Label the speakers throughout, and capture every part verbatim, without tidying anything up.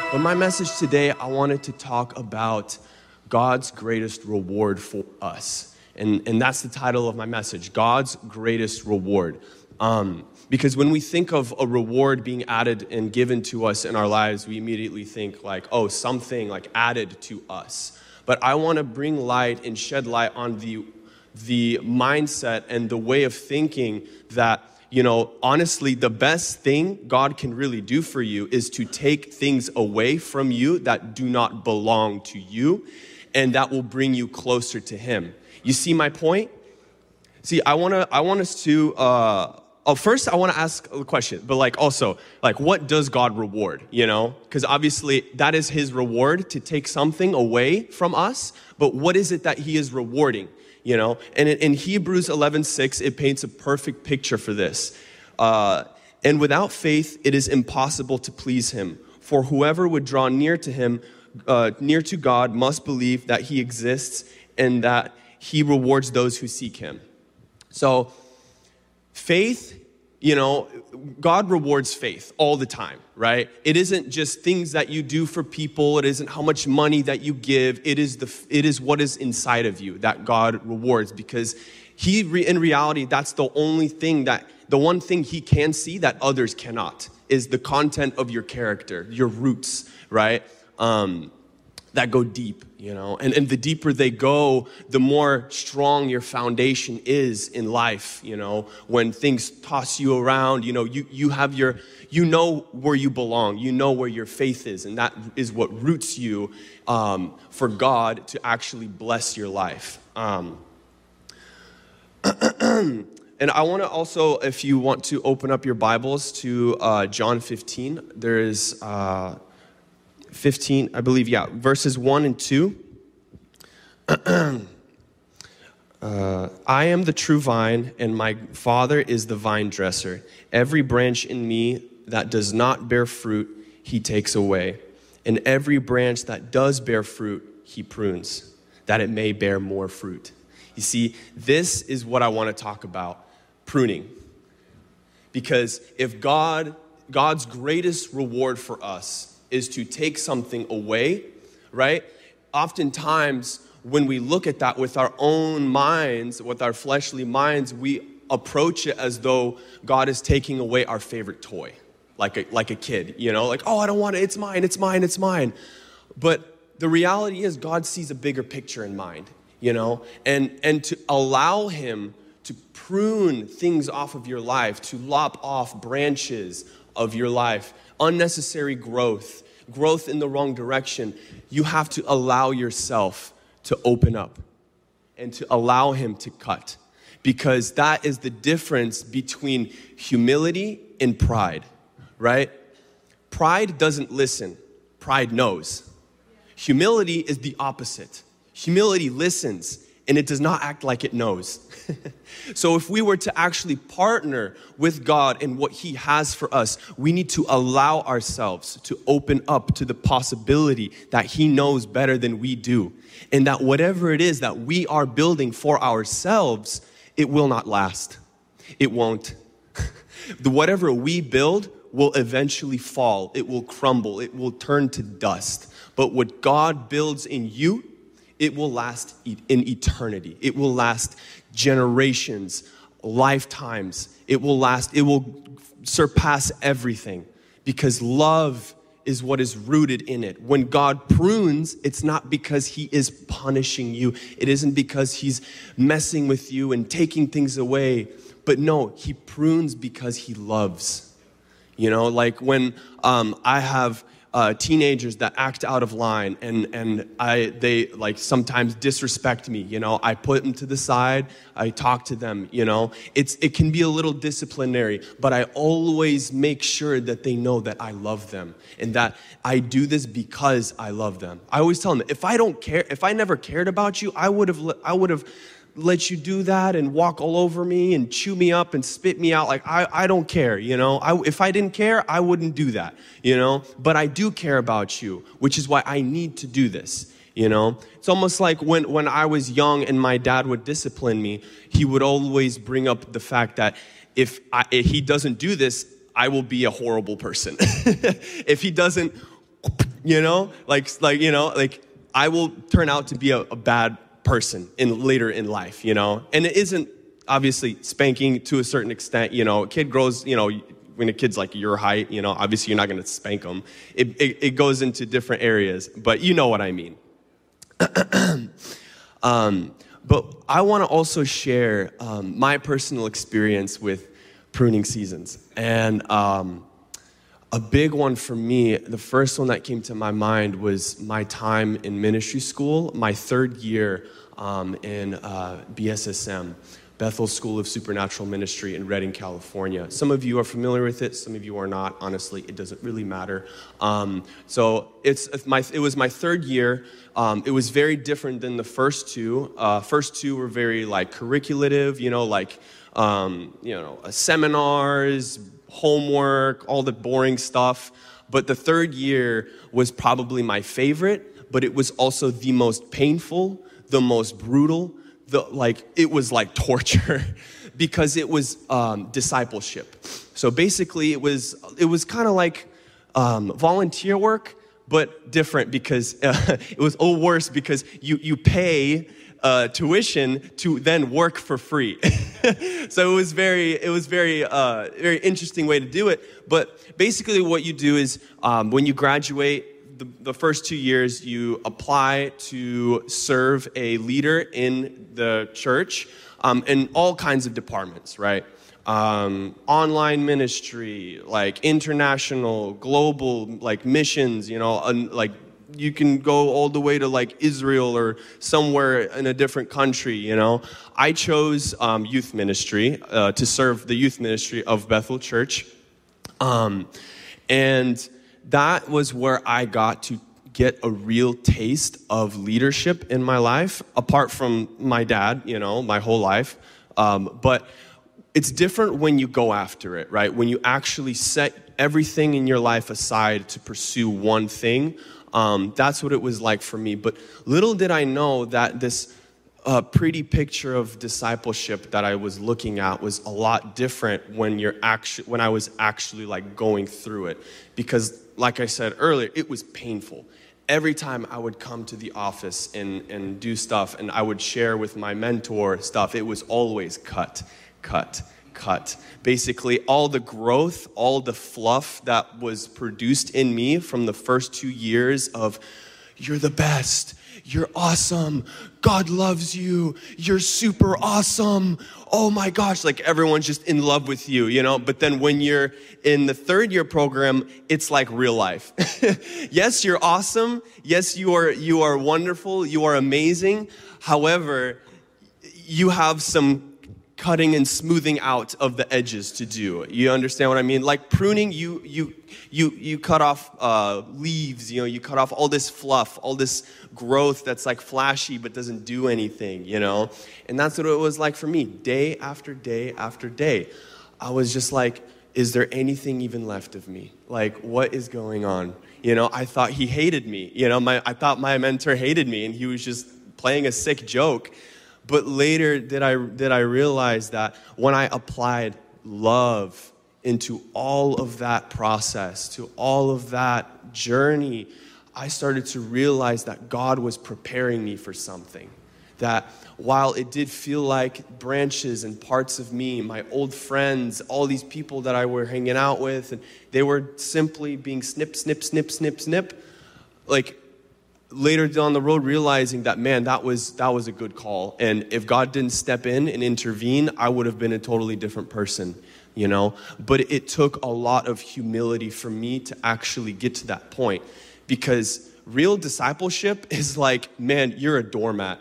Speaker 1: But my message today, I wanted to talk about God's greatest reward for us. And, and that's the title of my message, God's greatest reward. Um, because when we think of a reward being added and given to us in our lives, we immediately think like, oh, something like added to us. But I want to bring light and shed light on the, the mindset and the way of thinking that, you know, honestly, the best thing God can really do for you is to take things away from you that do not belong to you, and that will bring you closer to Him. You see my point? See, I want to, I want us to, uh, oh, first I want to ask a question, but like also, like what does God reward, you know? Because obviously that is His reward, to take something away from us, but what is it that He is rewarding? You know, and in Hebrews eleven six, it paints a perfect picture for this. Uh, and without faith, it is impossible to please Him. For whoever would draw near to Him, uh, near to God, must believe that He exists and that He rewards those who seek Him. So, faith, you know, God rewards faith all the time, right? It isn't just things that you do for people. It isn't how much money that you give. It is the it is what is inside of you that God rewards, because He, in reality, that's the only thing that, the one thing He can see that others cannot, is the content of your character, your roots, right? Um, that go deep, you know, and, and the deeper they go, the more strong your foundation is in life, you know, when things toss you around, you know, you, you have your, you know where you belong, you know where your faith is, and that is what roots you um, for God to actually bless your life. Um, and I want to also, if you want to open up your Bibles to uh, John fifteen, there is, uh, fifteen, I believe, yeah, verses one and two. uh, I am the true vine, and my Father is the vine dresser. Every branch in me that does not bear fruit, He takes away. And every branch that does bear fruit, He prunes, that it may bear more fruit. You see, this is what I want to talk about, pruning. Because if God, God's greatest reward for us is to take something away, right? Oftentimes, when we look at that with our own minds, with our fleshly minds, we approach it as though God is taking away our favorite toy, like a, like a kid, you know? Like, oh, I don't want it, it's mine, it's mine, it's mine. But the reality is God sees a bigger picture in mind, you know? And, and to allow Him to prune things off of your life, to lop off branches of your life, unnecessary growth, growth in the wrong direction, you have to allow yourself to open up and to allow Him to cut. Because that is the difference between humility and pride, right? Pride doesn't listen. Pride knows. Humility is the opposite. Humility listens, and it does not act like it knows. So if we were to actually partner with God in what He has for us, we need to allow ourselves to open up to the possibility that He knows better than we do. And that whatever it is that we are building for ourselves, it will not last. It won't. The whatever we build will eventually fall. It will crumble. It will turn to dust. But what God builds in you, it will last in eternity. It will last generations, lifetimes. It will last, it will surpass everything, because love is what is rooted in it. When God prunes, it's not because He is punishing you. It isn't because He's messing with you and taking things away. But no, He prunes because He loves. You know, like when um, I have Uh, teenagers that act out of line and and I they like sometimes disrespect me, you know, I put them to the side, I talk to them, you know, it's it can be a little disciplinary, but I always make sure that they know that I love them and that I do this because I love them. I always tell them, if I don't care, if I never cared about you, I would have I would have let you do that and walk all over me and chew me up and spit me out. Like, I, I don't care, you know. I, if I didn't care, I wouldn't do that, you know. But I do care about you, which is why I need to do this, you know. It's almost like when, when I was young and my dad would discipline me, he would always bring up the fact that if, I, if he doesn't do this, I will be a horrible person. If he doesn't you know, like, like, you know, like I will turn out to be a, a bad person in later in life, you know, and it isn't obviously spanking to a certain extent, you know, a kid grows, you know, when a kid's like your height, you know, obviously you're not going to spank them. It, it, it goes into different areas, but you know what I mean. um, but I want to also share um, my personal experience with pruning seasons. And um, a big one for me, the first one that came to my mind was my time in ministry school, my third year um, in uh, B S S M. Bethel School of Supernatural Ministry in Redding, California. Some of you are familiar with it, some of you are not. Honestly, it doesn't really matter. Um, so it's my, it was my third year. Um, it was very different than the first two. Uh, first two were very like curriculative, you know, like, um, you know, uh, seminars, homework, all the boring stuff. But the third year was probably my favorite, but it was also the most painful, the most brutal. The, like it was like torture because it was um, discipleship. So basically it was it was kind of like um, volunteer work, but different because uh, it was all worse because you you pay uh, tuition to then work for free. So it was very it was very uh, very interesting way to do it. But basically what you do is um, when you graduate. The, the first two years, you apply to serve a leader in the church um, in all kinds of departments, right? Um, online ministry, like international, global, like missions, you know, and like you can go all the way to like Israel or somewhere in a different country, you know. I chose um, youth ministry uh, to serve the youth ministry of Bethel Church. Um, and that was where I got to get a real taste of leadership in my life, apart from my dad, you know, my whole life. Um, but it's different when you go after it, right? When you actually set everything in your life aside to pursue one thing. Um, that's what it was like for me. But little did I know that this uh, pretty picture of discipleship that I was looking at was a lot different when you're actually when I was actually like going through it. Because like I said earlier, it was painful. Every time I would come to the office and, and do stuff and I would share with my mentor stuff, it was always cut, cut, cut. Basically, all the growth, all the fluff that was produced in me from the first two years of, you're the best, you're awesome, God loves you, you're super awesome, oh my gosh, like everyone's just in love with you, you know? But then when you're in the third year program, it's like real life. Yes, you're awesome. Yes, you are, you are wonderful. You are amazing. However, you have some cutting and smoothing out of the edges to do. You understand what I mean? Like pruning, you you you you cut off uh, leaves, you know, you cut off all this fluff, all this growth that's like flashy but doesn't do anything, you know? And that's what it was like for me. Day after day after day. I was just like, is there anything even left of me? Like, what is going on? You know, I thought he hated me. You know, my I thought my mentor hated me and he was just playing a sick joke. But later did I did I realize that when I applied love into all of that process, to all of that journey, I started to realize that God was preparing me for something. That while it did feel like branches and parts of me, my old friends, all these people that I were hanging out with, and they were simply being snip, snip, snip, snip, snip, like later down the road realizing that, man, that was that was a good call. And if God didn't step in and intervene, I would have been a totally different person, you know. But it took a lot of humility for me to actually get to that point. Because real discipleship is like, man, you're a doormat.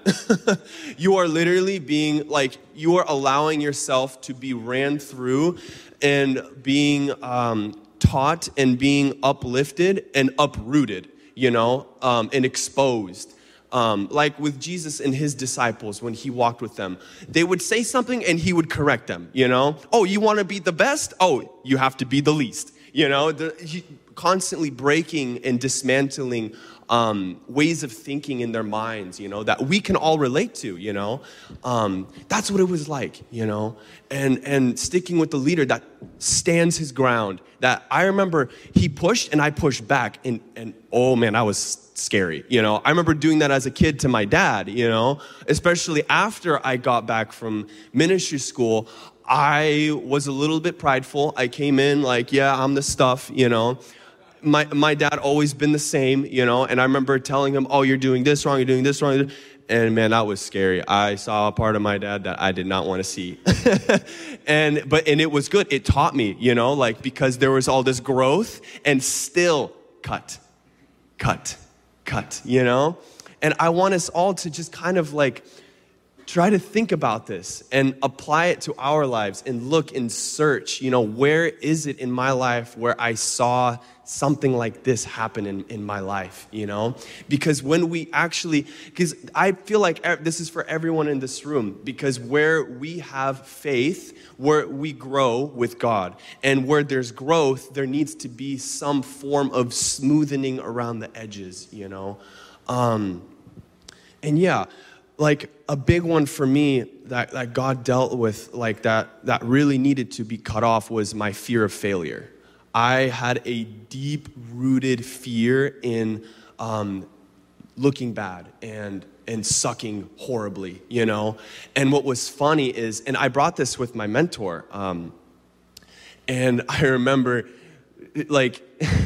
Speaker 1: You are literally being like, you are allowing yourself to be ran through and being um, taught and being uplifted and uprooted. You know, um, and exposed. Um, like with Jesus and his disciples when he walked with them. They would say something and he would correct them, you know. Oh, you want to be the best? Oh, you have to be the least. you know, the, he, constantly breaking and dismantling um, ways of thinking in their minds, you know, that we can all relate to, you know. Um, that's what it was like, you know, and and sticking with the leader that stands his ground. That I remember he pushed and I pushed back, and and oh man, I was scary, you know. I remember doing that as a kid to my dad, you know, especially after I got back from ministry school. I was a little bit prideful. I came in like, yeah, I'm the stuff, you know. My my dad always been the same, you know, and I remember telling him, oh, you're doing this wrong, you're doing this wrong. And man, that was scary. I saw a part of my dad that I did not want to see. and but and it was good. It taught me, you know, like because there was all this growth and still cut, cut, cut, you know. And I want us all to just kind of like try to think about this and apply it to our lives and look and search, you know, where is it in my life where I saw something like this happen in, in my life, you know? Because when we actually, because I feel like this is for everyone in this room, because where we have faith, where we grow with God, and where there's growth, there needs to be some form of smoothing around the edges, you know? Um, and yeah, like a big one for me that, that God dealt with, like that, that really needed to be cut off was my fear of failure. I had a deep-rooted fear in um, looking bad and and sucking horribly, you know. And what was funny is, and I brought this with my mentor, um, and I remember like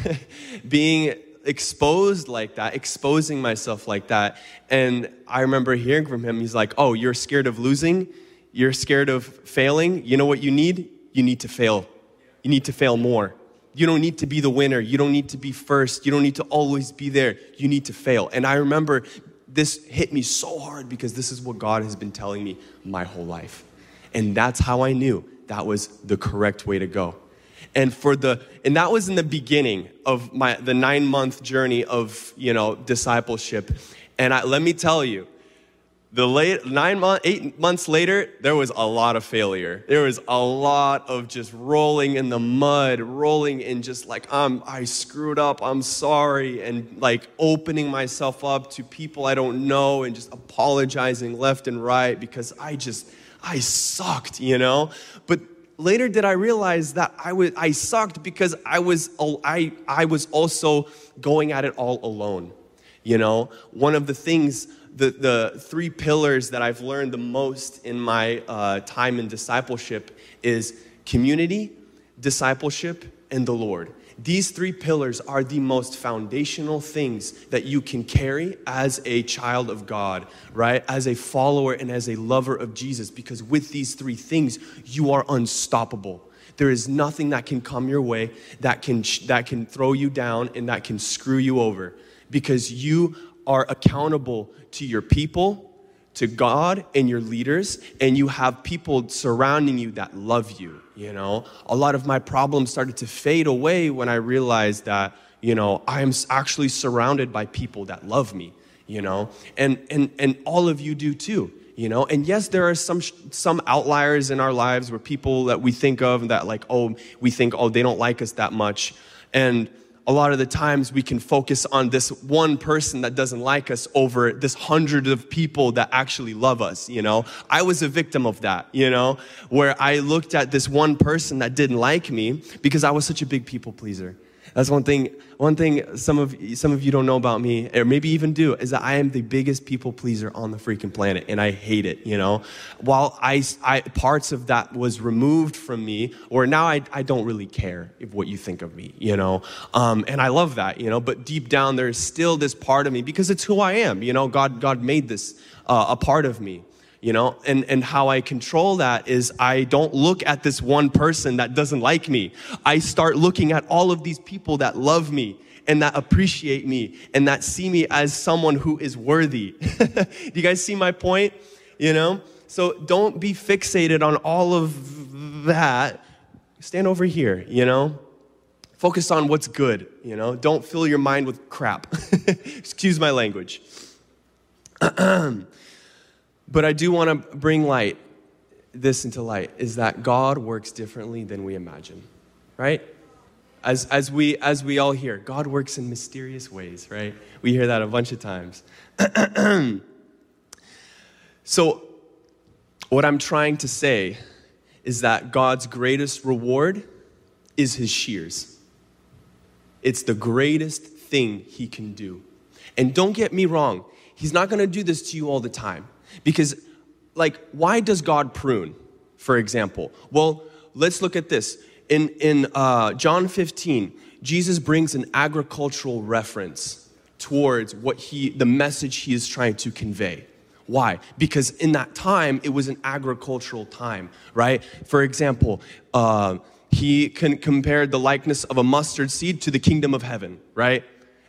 Speaker 1: being exposed like that, exposing myself like that. And I remember hearing from him, he's like, oh, you're scared of losing? You're scared of failing? You know what you need? You need to fail. You need to fail more. You don't need to be the winner. You don't need to be first. You don't need to always be there. You need to fail. And I remember this hit me so hard because this is what God has been telling me my whole life. And that's how I knew that was the correct way to go. And for the and that was in the beginning of my the nine month journey of, you know, discipleship. And I, let me tell you, the late nine month eight months later, there was a lot of failure. There was a lot of just rolling in the mud, rolling in just like um I screwed up, I'm sorry, and like opening myself up to people I don't know and just apologizing left and right because I just I sucked, you know. But later did I realize that I was I sucked because I was I I was also going at it all alone. You know, one of the things, the the three pillars that I've learned the most in my uh, time in discipleship is community, discipleship, and the Lord. These three pillars are the most foundational things that you can carry as a child of God, right? As a follower and as a lover of Jesus, because with these three things, you are unstoppable. There is nothing that can come your way that can that can throw you down and that can screw you over, because you are accountable to your people, to God and your leaders, and you have people surrounding you that love you, you know. A lot of my problems started to fade away when I realized that, you know, I am actually surrounded by people that love me, you know, and and and all of you do too, you know. And yes, there are some some outliers in our lives where people that we think of that like, oh, we think, oh, they don't like us that much, and a lot of the times we can focus on this one person that doesn't like us over this hundred of people that actually love us, you know. I was a victim of that, you know, where I looked at this one person that didn't like me because I was such a big people pleaser. That's one thing, one thing some of some of you don't know about me, or maybe even do, is that I am the biggest people pleaser on the freaking planet, and I hate it, you know. While I, I parts of that was removed from me, or now I, I don't really care if what you think of me, you know. Um, and I love that, you know, but deep down there's still this part of me, because it's who I am, you know. God, God made this uh, a part of me. You know, and, and how I control that is I don't look at this one person that doesn't like me. I start looking at all of these people that love me and that appreciate me and that see me as someone who is worthy. Do you guys see my point? You know, so don't be fixated on all of that. Stand over here, you know. Focus on what's good, you know. Don't fill your mind with crap. Excuse my language. But I do want to bring light, this into light, is that God works differently than we imagine, right? As, as, we, as we all hear, God works in mysterious ways, right? We hear that a bunch of times. So what I'm trying to say is that God's greatest reward is his shears. It's the greatest thing he can do. And don't get me wrong, he's not going to do this to you all the time. Because, like, why does God prune, for example? Well, let's look at this. In, in uh, John fifteen, Jesus brings an agricultural reference towards what he, the message he is trying to convey. Why? Because in that time, it was an agricultural time, right? For example, uh, he can compared the likeness of a mustard seed to the kingdom of heaven, right?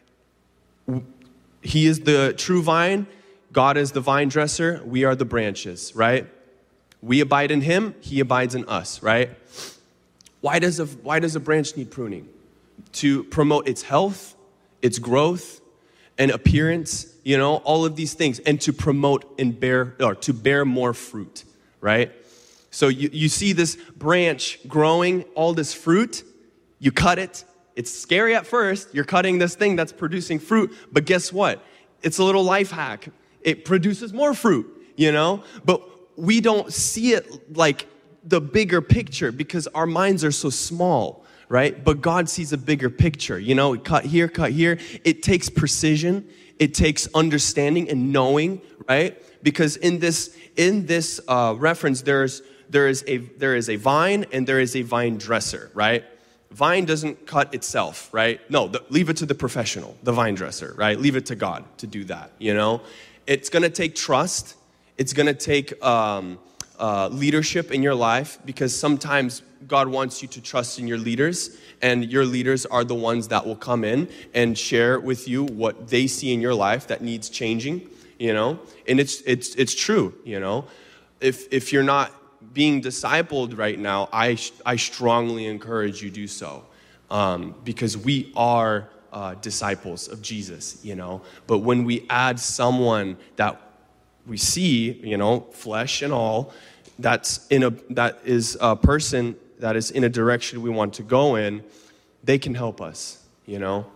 Speaker 1: He is the true vine. God is the vine dresser. We are the branches, right? We abide in him. He abides in us, right? Why does a, why does a branch need pruning? To promote its health, its growth, and appearance, you know, all of these things, and to promote and bear, or to bear more fruit, right? So you, you see this branch growing, all this fruit, you cut it. It's scary at first. You're cutting this thing that's producing fruit, but guess what? It's a little life hack. It produces more fruit, you know? But we don't see it like the bigger picture because our minds are so small, right? But God sees a bigger picture. You know, cut here, cut here. It takes precision. It takes understanding and knowing, right? Because in this in this uh, reference, there's there is a there is a vine and there is a vine dresser, right? Vine doesn't cut itself, right? No, the, leave it to the professional, the vine dresser, right? Leave it to God to do that, you know? It's going to take trust. It's going to take um, uh, leadership in your life because sometimes God wants you to trust in your leaders, and your leaders are the ones that will come in and share with you what they see in your life that needs changing, you know? And it's it's it's true, you know? If if you're not being discipled right now, I I strongly encourage you do so, um, because we are uh, disciples of Jesus, you know. But when we add someone that we see, you know, flesh and all, that's in a that is a person that is in a direction we want to go in, they can help us, you know.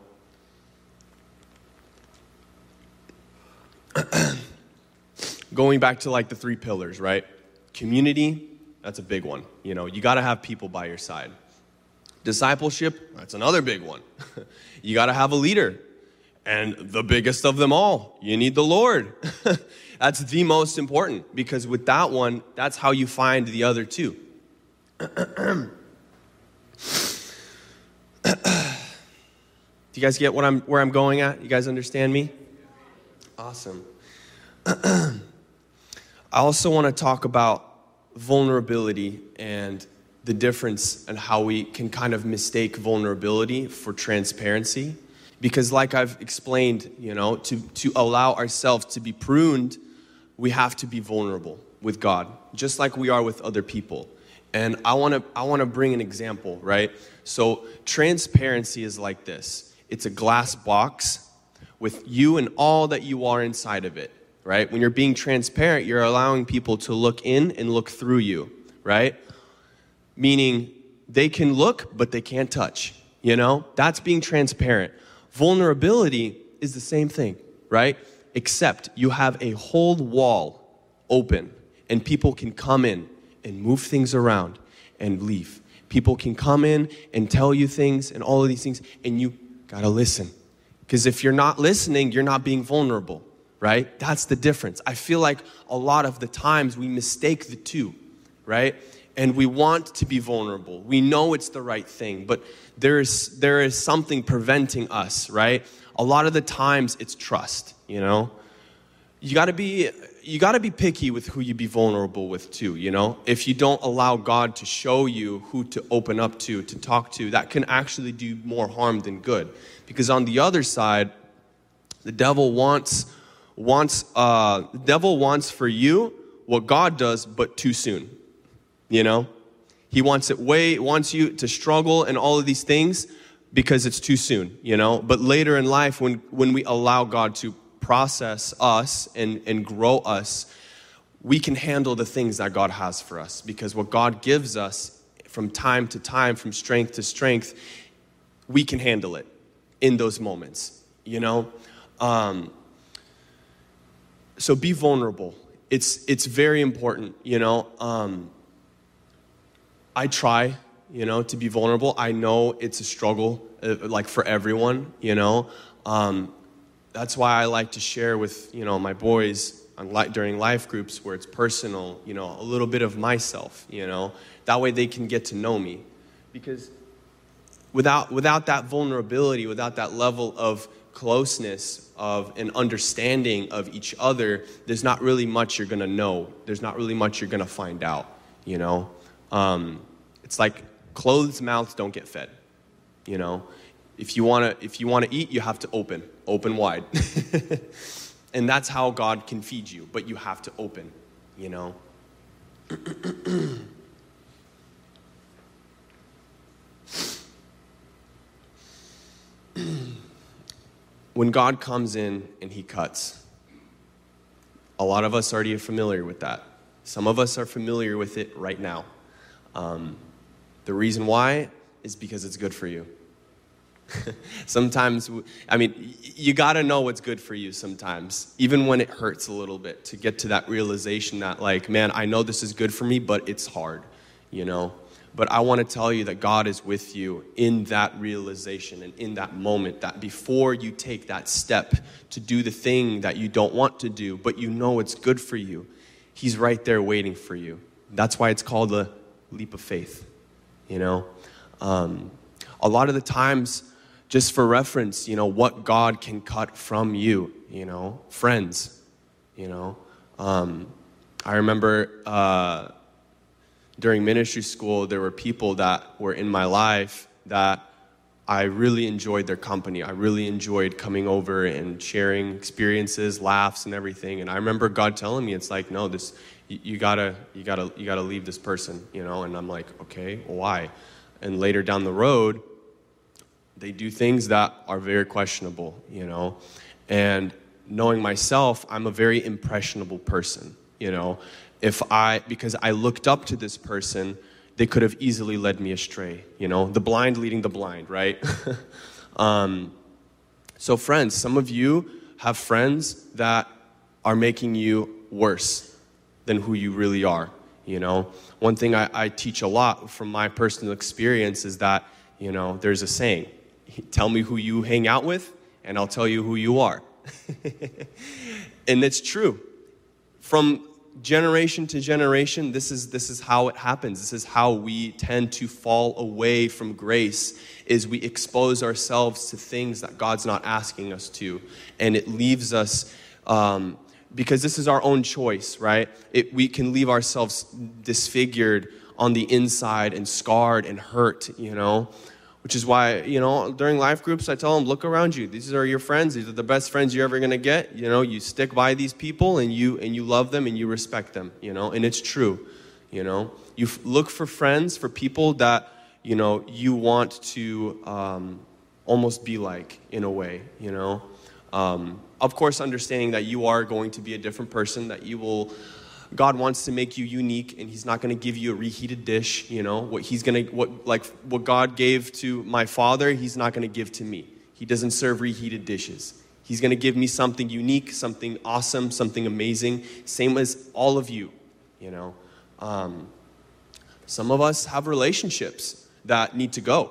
Speaker 1: Going back to like the three pillars, right? Community, that's a big one. You know, you got to have people by your side. Discipleship, that's another big one. You got to have a leader. And the biggest of them all, you need the Lord. That's the most important, because with that one, that's how you find the other two. Do you guys get what I'm where I'm going at? You guys understand me? Awesome. I also want to talk about vulnerability and the difference and how we can kind of mistake vulnerability for transparency. Because like I've explained, you know, to, to allow ourselves to be pruned, we have to be vulnerable with God, just like we are with other people. And I want to I want to bring an example, right? So transparency is like this. It's a glass box with you and all that you are inside of it, right? When you're being transparent, you're allowing people to look in and look through you, right? Meaning they can look, but they can't touch, you know? That's being transparent. Vulnerability is the same thing, right? Except you have a whole wall open and people can come in and move things around and leave. People can come in and tell you things and all of these things, and you gotta listen. Because if you're not listening, you're not being vulnerable, right? That's the difference. I feel like a lot of the times we mistake the two, right? And we want to be vulnerable. We know it's the right thing, but there is there is something preventing us, right? A lot of the times it's trust, you know? You gotta be you gotta be picky with who you be vulnerable with too, you know? If you don't allow God to show you who to open up to, to talk to, that can actually do more harm than good. Because on the other side, the devil wants wants uh the devil wants for you what God does, but too soon. You know, he wants it way, wants you to struggle and all of these things because it's too soon, you know. But later in life, when, when we allow God to process us and, and grow us, we can handle the things that God has for us. Because what God gives us from time to time, from strength to strength, we can handle it in those moments, you know? Um, so be vulnerable. It's it's very important, you know? Um, I try, you know, to be vulnerable. I know it's a struggle, uh, like for everyone, you know? Um, that's why I like to share with, you know, my boys on li- during life groups where it's personal, you know, a little bit of myself, you know? That way they can get to know me. Because without without that vulnerability, without that level of closeness, of an understanding of each other, there's not really much you're going to know. There's not really much you're going to find out, you know? Um, it's like closed mouths don't get fed, you know? If you want to if you want to eat, you have to open, open wide. And that's how God can feed you, but you have to open, you know? When God comes in and he cuts, a lot of us already are familiar with that. Some of us are familiar with it right now. Um, the reason why is because it's good for you. Sometimes, I mean, you got to know what's good for you sometimes, even when it hurts a little bit, to get to that realization that, like, man, I know this is good for me, but it's hard, you know? But I want to tell you that God is with you in that realization and in that moment, that before you take that step to do the thing that you don't want to do, but you know it's good for you, he's right there waiting for you. That's why it's called a leap of faith, you know? Um, a lot of the times, just for reference, you know, what God can cut from you, you know, friends, you know. Um, I remember uh, during ministry school, there were people that were in my life that I really enjoyed their company. I really enjoyed coming over and sharing experiences, laughs, and everything. And I remember God telling me, it's like, no, this, you, you gotta, you gotta, you gotta leave this person, you know. And I'm like, okay, well, why? And later down the road, they do things that are very questionable, you know. And knowing myself, I'm a very impressionable person, you know. If I, because I looked up to this person, they could have easily led me astray, you know. The blind leading the blind, right? um, so friends, some of you have friends that are making you worse than who you really are, you know. One thing I, I teach a lot from my personal experience is that, you know, there's a saying, tell me who you hang out with, and I'll tell you who you are. And it's true. From generation to generation, this is this is how it happens. This is how we tend to fall away from grace, is we expose ourselves to things that God's not asking us to. And it leaves us, um, because this is our own choice, right? It, we can leave ourselves disfigured on the inside and scarred and hurt, you know? Which is why, you know, during life groups, I tell them, look around you. These are your friends. These are the best friends you're ever going to get. You know, you stick by these people and you and you love them and you respect them, you know, and it's true, you know. You f- look for friends, for people that, you know, you want to um, almost be like, in a way, you know. Um, of course, understanding that you are going to be a different person, that you will... God wants to make you unique, and he's not going to give you a reheated dish, you know. What he's going to, what like what God gave to my father, he's not going to give to me. He doesn't serve reheated dishes. He's going to give me something unique, something awesome, something amazing. Same as all of you, you know. Um, some of us have relationships that need to go.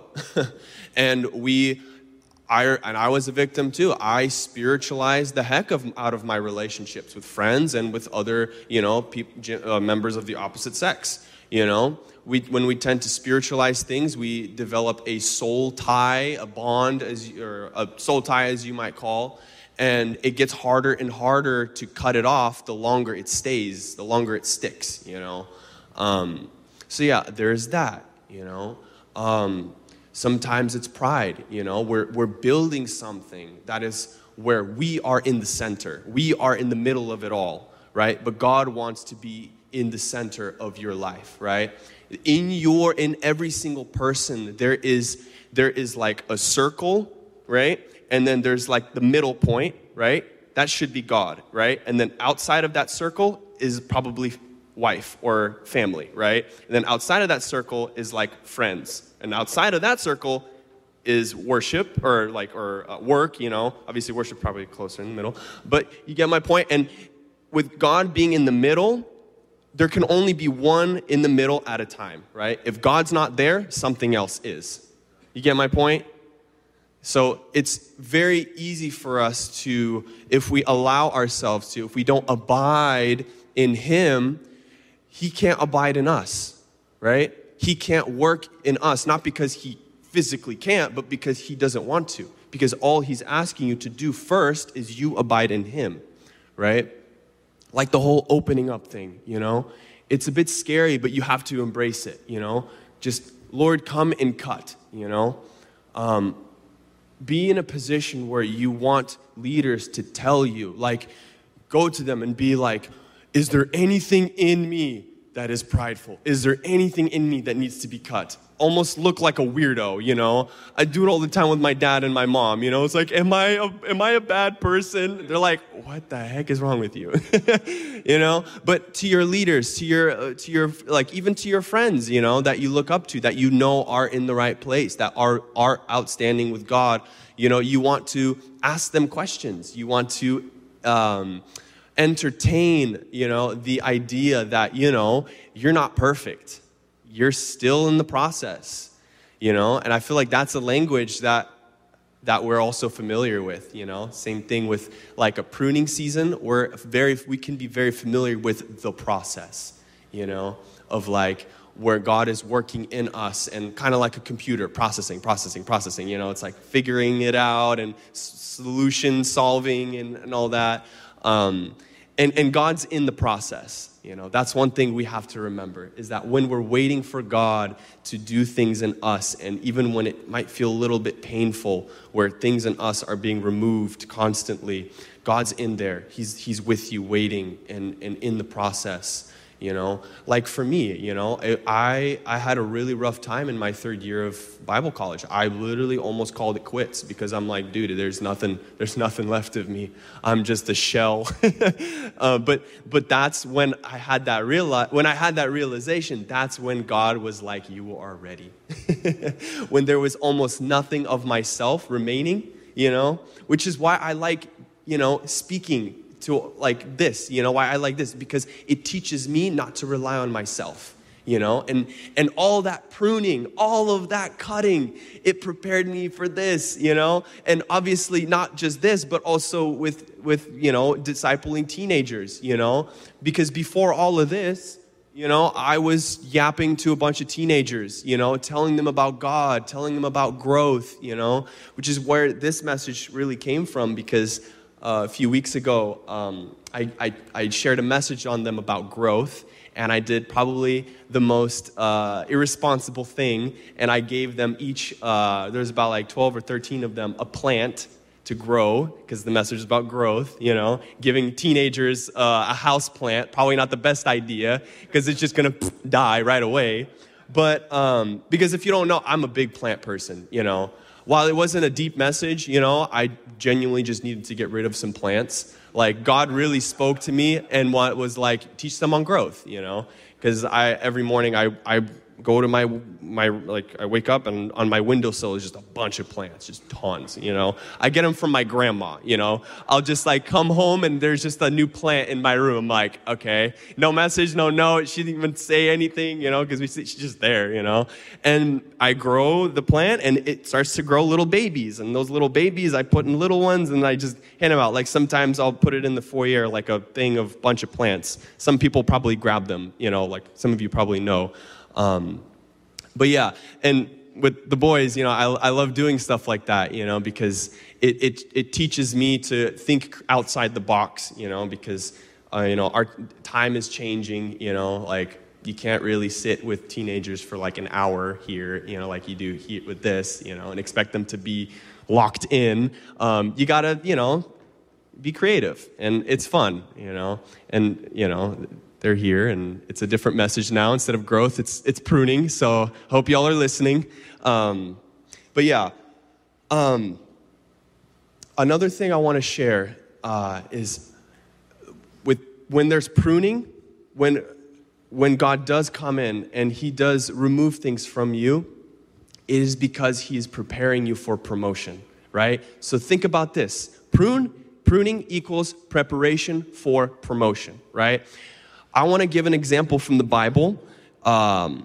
Speaker 1: And we... I, and I was a victim too. I spiritualized the heck of out of my relationships with friends and with other, you know, peop, uh, members of the opposite sex. You know, we when we tend to spiritualize things, we develop a soul tie, a bond, as or a soul tie, as you might call, and it gets harder and harder to cut it off the longer it stays, the longer it sticks. You know, um, so yeah, there's that. You know. Um, Sometimes it's pride, you know, we're, we're building something that is where we are in the center. We are in the middle of it all, right? But God wants to be in the center of your life, right? In your, in every single person, there is, there is like a circle, right? And then there's like the middle point, right? That should be God, right? And then outside of that circle is probably wife or family, right? And then outside of that circle is like friends. And outside of that circle is worship or like or uh, work, you know. Obviously worship probably closer in the middle, but you get my point. And with God being in the middle, there can only be one in the middle at a time, right? If God's not there, something else is. You get my point? So it's very easy for us to, if we allow ourselves to, if we don't abide in him, he can't abide in us, right? He can't work in us, not because he physically can't, but because he doesn't want to. Because all he's asking you to do first is you abide in him, right? Like the whole opening up thing, you know? It's a bit scary, but you have to embrace it, you know? Just, Lord, come and cut, you know? Um, be in a position where you want leaders to tell you, like, go to them and be like, is there anything in me that is prideful? Is there anything in me that needs to be cut? Almost look like a weirdo, you know? I do it all the time with my dad and my mom, you know? It's like, am I a, am I a bad person? They're like, what the heck is wrong with you? You know? But to your leaders, to your, uh, to your, like, even to your friends, you know, that you look up to, that you know are in the right place, that are, are outstanding with God, you know, you want to ask them questions. You want to, um, entertain, you know, the idea that, you know, you're not perfect. You're still in the process, you know? And I feel like that's a language that that we're also familiar with, you know? Same thing with like a pruning season. We're very, we can be very familiar with the process, you know? Of like where God is working in us and kind of like a computer, processing, processing, processing, you know? It's like figuring it out and solution solving and, and all that. Um, and, and God's in the process. You know, that's one thing we have to remember, is that when we're waiting for God to do things in us, and even when it might feel a little bit painful, where things in us are being removed constantly, God's in there. He's He's with you waiting and, and in the process, you know. Like for me, you know, I, I had a really rough time in my third year of Bible college. I literally almost called it quits because I'm like, dude, there's nothing, there's nothing left of me. I'm just a shell. uh, but but that's when I had that reali- when I had that realization. That's when God was like, you are ready. When there was almost nothing of myself remaining, you know, which is why I like, you know, speaking to like this, you know, why I like this, because it teaches me not to rely on myself, you know, and, and all that pruning, all of that cutting, it prepared me for this, you know, and obviously not just this, but also with, with, you know, discipling teenagers, you know, because before all of this, you know, I was yapping to a bunch of teenagers, you know, telling them about God, telling them about growth, you know, which is where this message really came from, because Uh, a few weeks ago, um, I, I, I shared a message on them about growth, and I did probably the most uh, irresponsible thing, and I gave them each, uh, there's about like twelve or thirteen of them, a plant to grow, because the message is about growth, you know, giving teenagers uh, a house plant, probably not the best idea, because it's just going to die right away. But um, because if you don't know, I'm a big plant person, you know. While it wasn't a deep message, you know, I genuinely just needed to get rid of some plants. Like, God really spoke to me and what was like, teach them on growth, you know? Because I every morning I, I go to my, my like, I wake up and on my windowsill is just a bunch of plants, just tons, you know? I get them from my grandma, you know? I'll just like come home and there's just a new plant in my room. I'm like, okay, no message, no note. She didn't even say anything, you know, because we see she's just there, you know? And I grow the plant and it starts to grow little babies. And those little babies I put in little ones and I just hand them out. Like sometimes I'll put it in the foyer, like a thing of bunch of plants. Some people probably grab them, you know, like some of you probably know. Um, but yeah, and with the boys, you know, I, I love doing stuff like that, you know, because it, it, it teaches me to think outside the box, you know, because, uh, you know, our time is changing, you know, like you can't really sit with teenagers for like an hour here, you know, like you do here with this, you know, and expect them to be locked in. Um, you gotta, you know, be creative, and it's fun, you know, and, you know, they're here, and it's a different message now. Instead of growth, it's it's pruning. So hope y'all are listening. Um, but yeah, um, another thing I want to share uh, is with when there's pruning, when when God does come in and He does remove things from you, It is because he is preparing you for promotion, right? So think about this. Prune, pruning equals preparation for promotion, right? I want to give an example from the Bible. Um,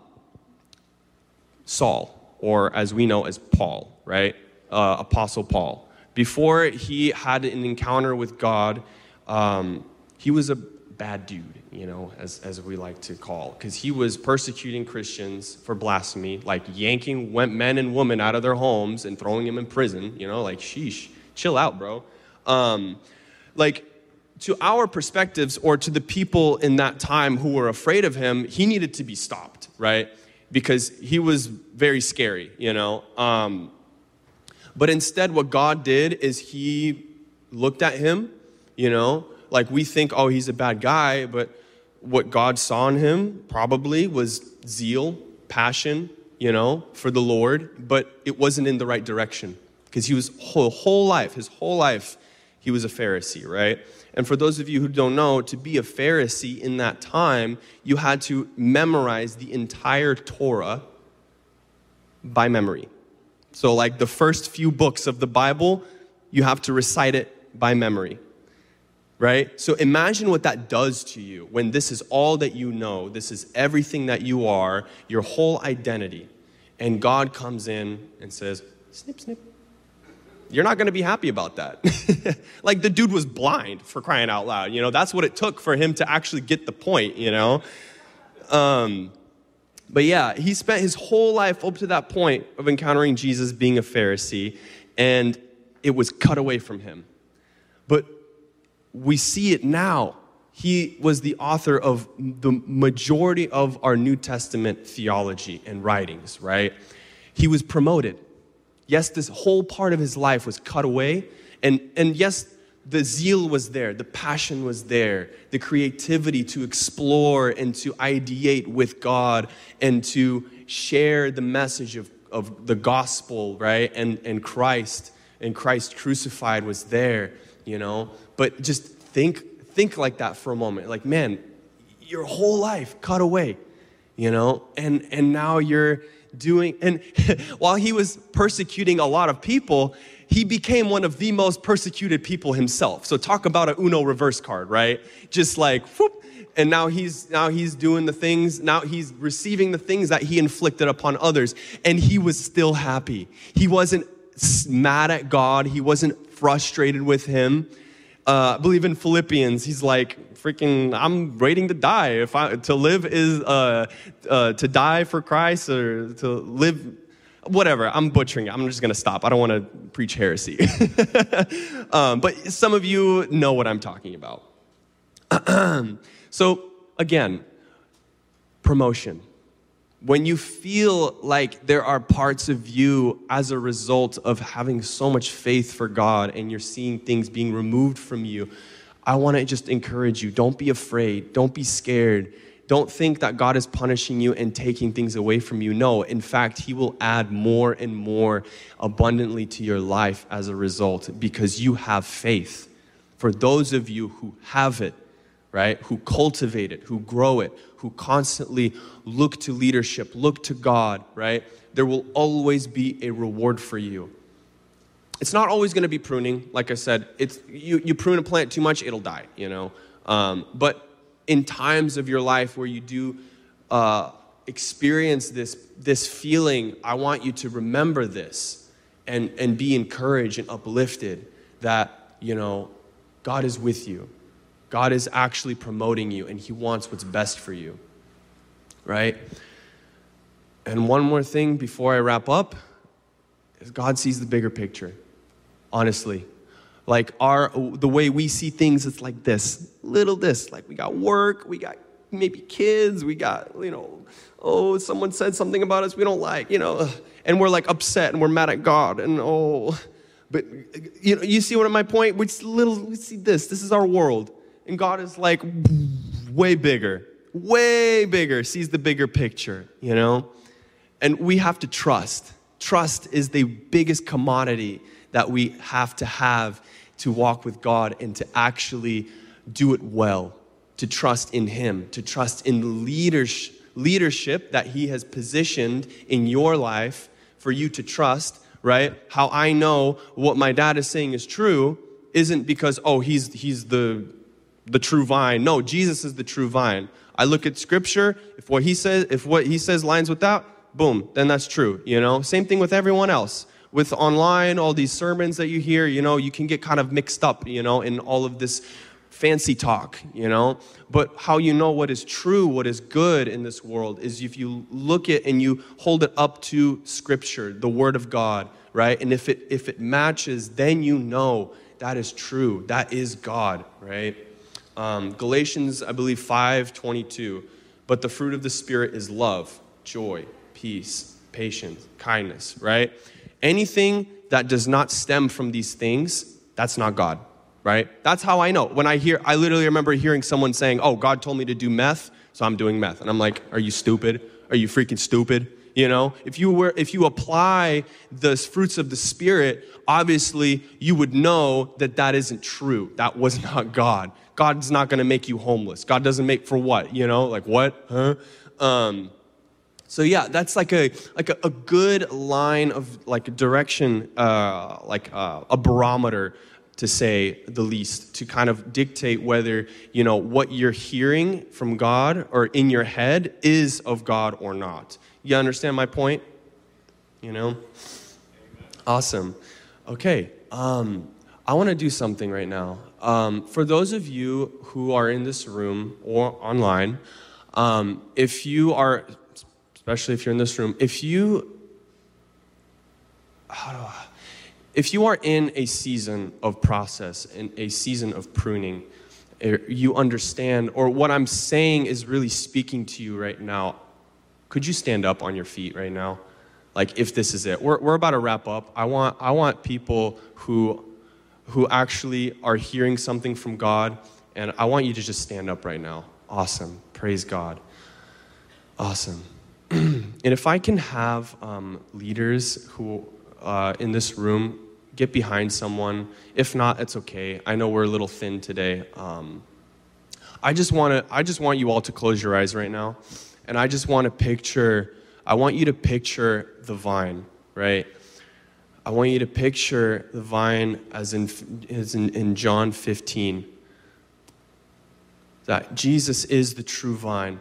Speaker 1: Saul, or as we know as Paul, right? Uh, Apostle Paul. Before he had an encounter with God, um, he was a bad dude, you know, as, as we like to call, because he was persecuting Christians for blasphemy, like yanking men and women out of their homes and throwing them in prison, you know, like, sheesh, chill out, bro. Um, like, to our perspectives, or to the people in that time who were afraid of him, he needed to be stopped, right? Because he was very scary, you know. Um, but instead, what God did is he looked at him, you know, like we think, oh, he's a bad guy, but what God saw in him probably was zeal, passion, you know, for the Lord, but it wasn't in the right direction, because he was whole, whole life, his whole life, he was a Pharisee, right? And for those of you who don't know, to be a Pharisee in that time, you had to memorize the entire Torah by memory. So like the first few books of the Bible, you have to recite it by memory, right? So imagine what that does to you when this is all that you know, this is everything that you are, your whole identity, and God comes in and says, snip, snip. You're not going to be happy about that. Like, the dude was blind, for crying out loud. You know, that's what it took for him to actually get the point, you know. Um, but yeah, he spent his whole life up to that point of encountering Jesus being a Pharisee, and it was cut away from him. But we see it now. He was the author of the majority of our New Testament theology and writings, right? He was promoted. Yes, this whole part of his life was cut away. And, and yes, the zeal was there. The passion was there. The creativity to explore and to ideate with God and to share the message of, of the gospel, right? And, and Christ and Christ crucified was there, you know? But just think, think like that for a moment. Like, man, your whole life cut away, you know? And, and now you're doing, and while he was persecuting a lot of people, he became one of the most persecuted people himself. So talk about a Uno reverse card, right? Just like, whoop, and now he's now he's doing the things, now he's receiving the things that he inflicted upon others, and he was still happy. He wasn't mad at God. He wasn't frustrated with him. Uh, I believe in Philippians, he's like, freaking, I'm waiting to die. If I to live is uh, uh, to die for Christ, or to live, whatever. I'm butchering it. I'm just gonna stop. I don't want to preach heresy. um, but some of you know what I'm talking about. So again, promotion. When you feel like there are parts of you as a result of having so much faith for God and you're seeing things being removed from you, I want to just encourage you. Don't be afraid. Don't be scared. Don't think that God is punishing you and taking things away from you. No, in fact, he will add more and more abundantly to your life as a result, because you have faith. For those of you who have it, right, who cultivate it, who grow it, who constantly look to leadership, look to God, right, there will always be a reward for you. It's not always going to be pruning. Like I said, it's you, you prune a plant too much, it'll die, you know. Um, but in times of your life where you do uh, experience this, this feeling, I want you to remember this and, and be encouraged and uplifted that, you know, God is with you. God is actually promoting you, and he wants what's best for you, right? And one more thing before I wrap up is God sees the bigger picture, honestly. Like our the way we see things, it's like this, little this. Like we got work, we got maybe kids, we got, you know, oh, someone said something about us we don't like, you know, and we're like upset and we're mad at God, and oh, but you know, you see what my point? We see little, we see this. This is our world. And God is like way bigger, way bigger, sees the bigger picture, you know? And we have to trust. Trust is the biggest commodity that we have to have to walk with God and to actually do it well, to trust in him, to trust in the leadership, leadership that he has positioned in your life for you to trust, right? How I know what my dad is saying is true isn't because, oh, he's he's the the true vine. No, Jesus is the true vine. I look at scripture, if what he says, if what he says lines with that, boom, then that's true, you know? Same thing with everyone else. With online, all these sermons that you hear, you know, you can get kind of mixed up, you know, in all of this fancy talk, you know? But how you know what is true, what is good in this world is if you look at and you hold it up to scripture, the word of God, right? And if it if it matches, then you know that is true. That is God, right? Um, Galatians, I believe, five twenty-two. But the fruit of the Spirit is love, joy, peace, patience, kindness, right? Anything that does not stem from these things, that's not God, right? That's how I know. When I hear, I literally remember hearing someone saying, oh, God told me to do meth, so I'm doing meth. And I'm like, are you stupid? Are you freaking stupid? You know, if you were, if you apply the fruits of the Spirit, obviously you would know that that isn't true. That was not God. God's not going to make you homeless. God doesn't make for what, you know, like what, huh? Um, so yeah, that's like a like a, a good line of like direction, uh, like uh, a barometer to say the least, to kind of dictate whether, you know, what you're hearing from God or in your head is of God or not. You understand my point? You know? Awesome. Okay. Um, I want to do something right now. Um, for those of you who are in this room or online, um, if you are, especially if you're in this room, if you, how do I, if you are in a season of process, in a season of pruning, you understand, or what I'm saying is really speaking to you right now. Could you stand up on your feet right now? Like, if this is it. We're we're about to wrap up. I want I want people who who actually are hearing something from God, and I want you to just stand up right now. Awesome. Praise God. Awesome. And if I can have um, leaders who uh, in this room get behind someone. If not, it's okay. I know we're a little thin today. Um, I just want to. I just want you all to close your eyes right now. And I just want to picture, I want you to picture the vine, right? I want you to picture the vine as in, as in, in John fifteen. That Jesus is the true vine.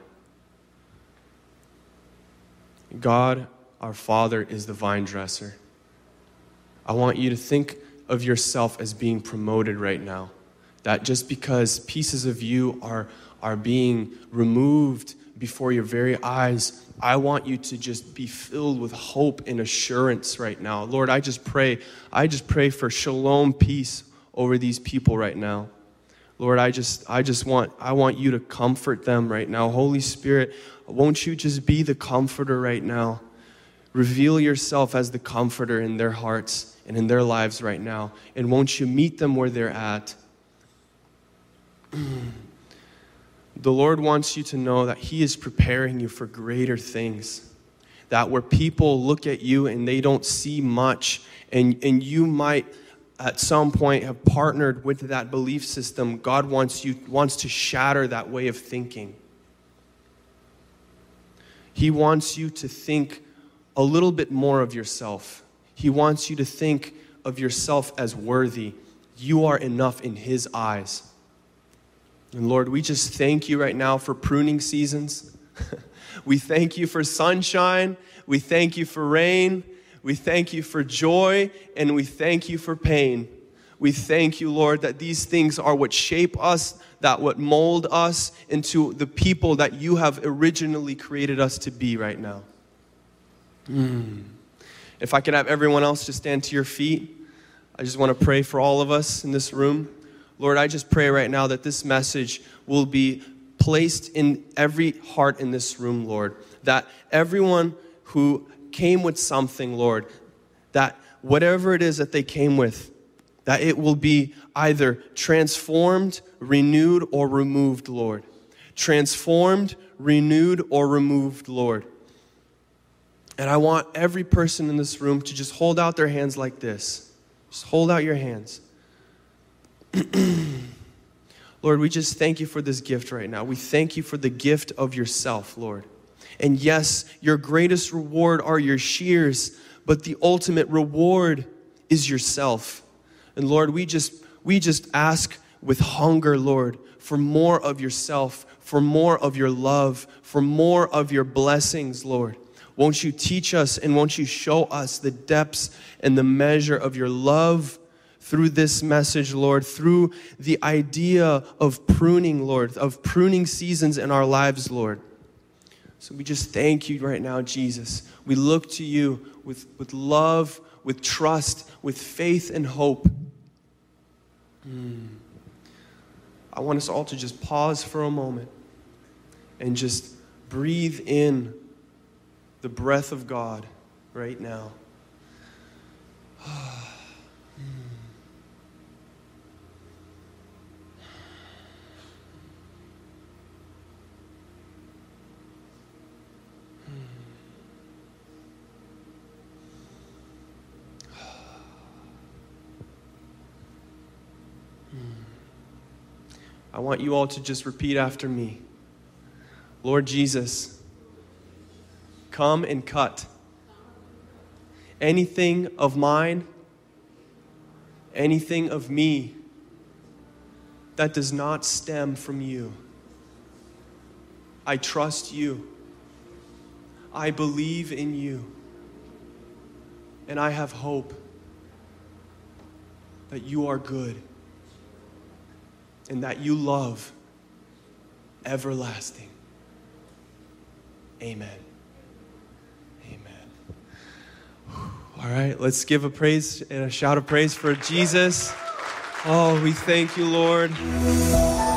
Speaker 1: God, our Father, is the vine dresser. I want you to think of yourself as being promoted right now. That just because pieces of you are, are being removed before your very eyes, I want you to just be filled with hope and assurance right now. Lord, I just pray, I just pray for shalom peace over these people right now. Lord, I just I just want I want you to comfort them right now. Holy Spirit, won't you just be the comforter right now? Reveal yourself as the comforter in their hearts and in their lives right now. And won't you meet them where they're at? The Lord wants you to know that He is preparing you for greater things. That where people look at you and they don't see much, and, and you might at some point have partnered with that belief system, God wants you wants to shatter that way of thinking. He wants you to think a little bit more of yourself. He wants you to think of yourself as worthy. You are enough in His eyes. And Lord, we just thank you right now for pruning seasons. We thank you for sunshine. We thank you for rain. We thank you for joy. And we thank you for pain. We thank you, Lord, that these things are what shape us, that what mold us into the people that you have originally created us to be right now. Mm. If I could have everyone else just stand to your feet. I just want to pray for all of us in this room. Lord, I just pray right now that this message will be placed in every heart in this room, Lord. That everyone who came with something, Lord, that whatever it is that they came with, that it will be either transformed, renewed, or removed, Lord. Transformed, renewed, or removed, Lord. And I want every person in this room to just hold out their hands like this. Just hold out your hands. Lord, we just thank you for this gift right now. We thank you for the gift of yourself, Lord. And yes, your greatest reward are your shears, but the ultimate reward is yourself. And Lord, we just we just ask with hunger, Lord, for more of yourself, for more of your love, for more of your blessings, Lord. Won't you teach us and won't you show us the depths and the measure of your love through this message, Lord, through the idea of pruning, Lord, of pruning seasons in our lives, Lord. So we just thank you right now, Jesus. We look to you with, with love, with trust, with faith and hope. Mm. I want us all to just pause for a moment and just breathe in the breath of God right now. I want you all to just repeat after me. Lord Jesus, come and cut anything of mine, anything of me that does not stem from you. I trust you. I believe in you. And I have hope that you are good and that you love everlasting. Amen. Amen. All right, let's give a praise and a shout of praise for Jesus. Oh, we thank you, Lord.